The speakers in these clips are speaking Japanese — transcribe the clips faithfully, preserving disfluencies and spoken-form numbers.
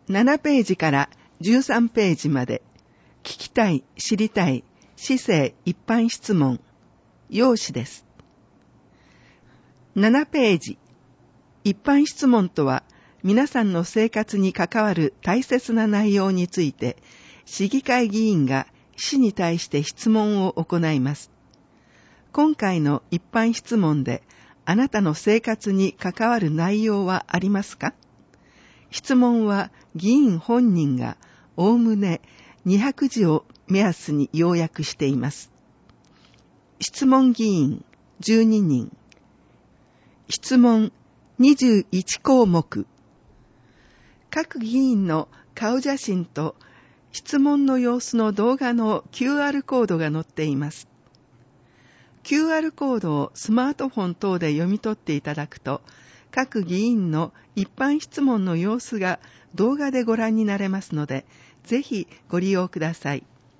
ななページからじゅうさんページまで、聞きたい、知りたい、市政一般質問、要旨です。ななページ、一般質問とは、皆さんの生活に関わる大切な内容について、市議会議員が市に対して質問を行います。今回の一般質問で、あなたの生活に関わる内容はありますか？質問は議員本人がおおむねにひゃくじを目安に要約しています。質問議員じゅうににん。質問にじゅういちこうもく。各議員の顔写真と質問の様子の動画の キューアール コードが載っています。キューアール コードをスマートフォン等で読み取っていただくと、各議員の一般質問の様子が動画でご覧になれますので、ぜひご利用ください。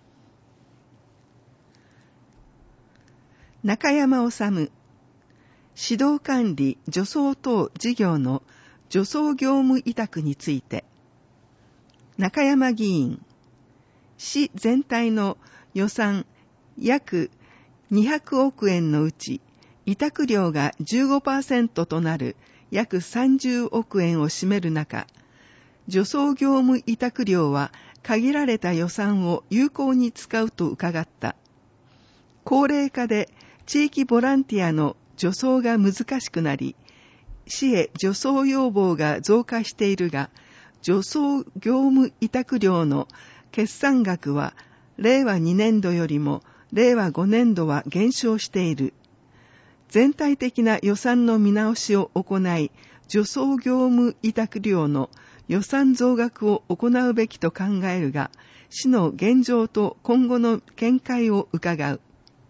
中山治、指導管理除草等事業の除草業務委託について、中山議員、市全体の予算約にひゃくおくえんのうち、委託料が じゅうごパーセント となる約さんじゅうおくえんを占める中、除草業務委託料は限られた予算を有効に使うと伺った。高齢化で地域ボランティアの除草が難しくなり、市へ除草要望が増加しているが、除草業務委託料の決算額はれいわにねんどよりもれいわごねんどは減少している。全体的な予算の見直しを行い、除草業務委託料の予算増額を行うべきと考えるが、市の現状と今後の見解を伺う。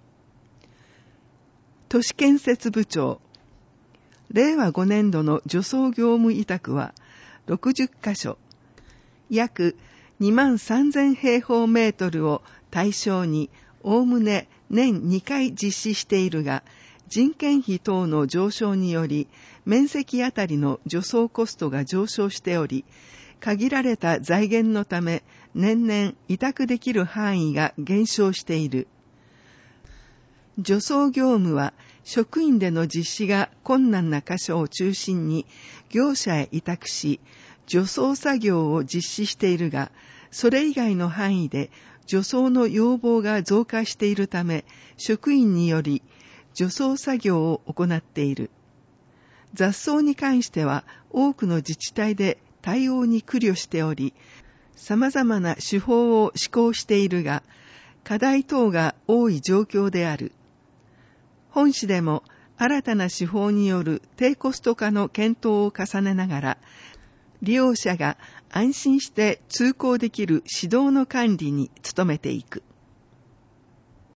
都市建設部長、れいわごねんどの除草業務委託はろくじゅっかしょ、約にまんさんぜんへいほうメートルを対象に、おおむね年にかい実施しているが、人件費等の上昇により、面積あたりの除草コストが上昇しており、限られた財源のため、年々委託できる範囲が減少している。除草業務は、職員での実施が困難な箇所を中心に、業者へ委託し、除草作業を実施しているが、それ以外の範囲で、除草の要望が増加しているため、職員により、除草作業を行っている。雑草に関しては多くの自治体で対応に苦慮しており、様々な手法を施行しているが、課題等が多い状況である。本市でも新たな手法による低コスト化の検討を重ねながら、利用者が安心して通行できる指導の管理に努めていく。